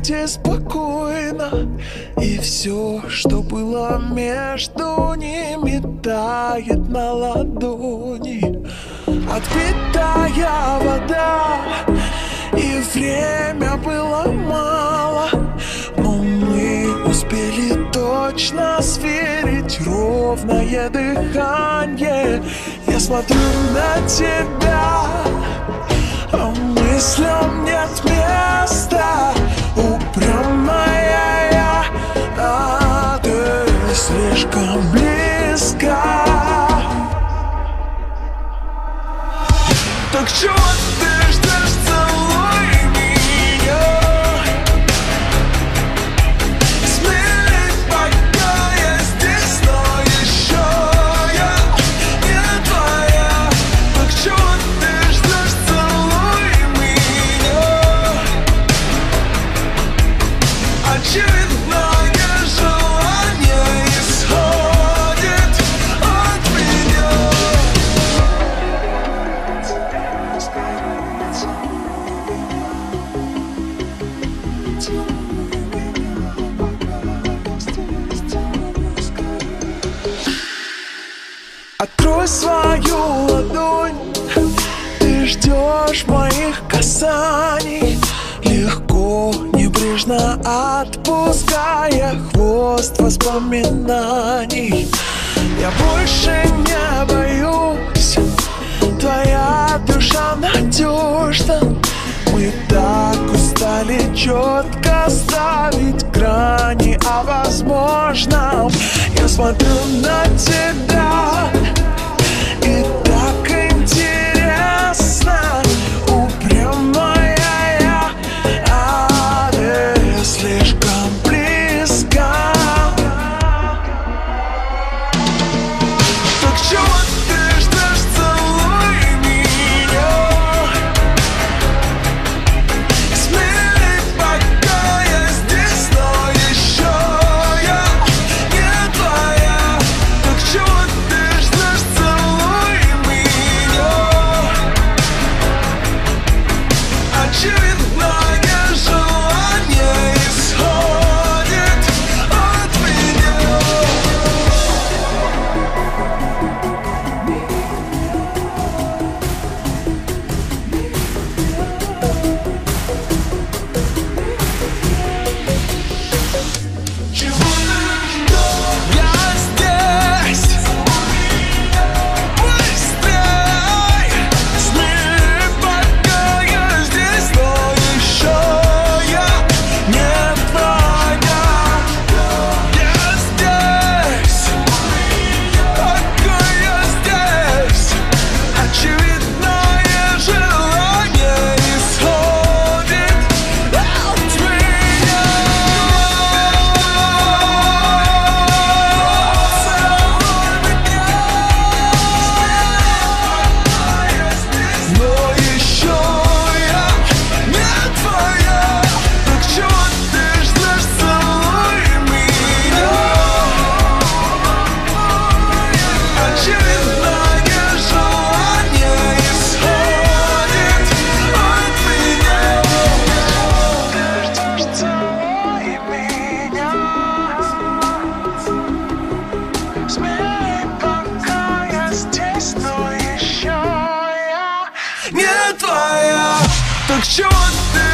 вместе спокойно, и все, что было между ними, тает на ладони. Отпитая вода, и время было мало, но мы успели точно сверить ровное дыхание. Я смотрю на тебя, а мыслям нет места. Упрямая я, а ты слишком близко. Так чего ты ждешь, целуй меня. Смелей, пока я здесь, но еще я не твоя. Так чего ты ждешь, целуй меня. Очередное желание исходит от меня. Открой свою ладонь, ты ждешь моих касаний, легко, небрежно отпуская хвост воспоминаний. Я больше не боюсь, твоя душа надежна. Мы так устали четко ставить грани о возможном. Я смотрю на тебя, и так интересно. Упрямая я, а ты слишком близко. Так чего ты ждешь, целуй меня. Смелей, пока я здесь, но еще я не твоя. Так чего ты ждешь, целуй меня. Очередное желание исходит от меня. Чего ты ждешь? Я здесь. Быстрей. Смелей, пока я здесь, но еще я не твоя. Я здесь. Пока я здесь. Очередное желание исходит от меня. Но еще я не твоя. Так чего ты ждешь, целуй меня. Очередное желание исходит от меня. Ты ждешь, целуй меня. Смелей, пока я здесь, но еще я не твоя. Так чего ты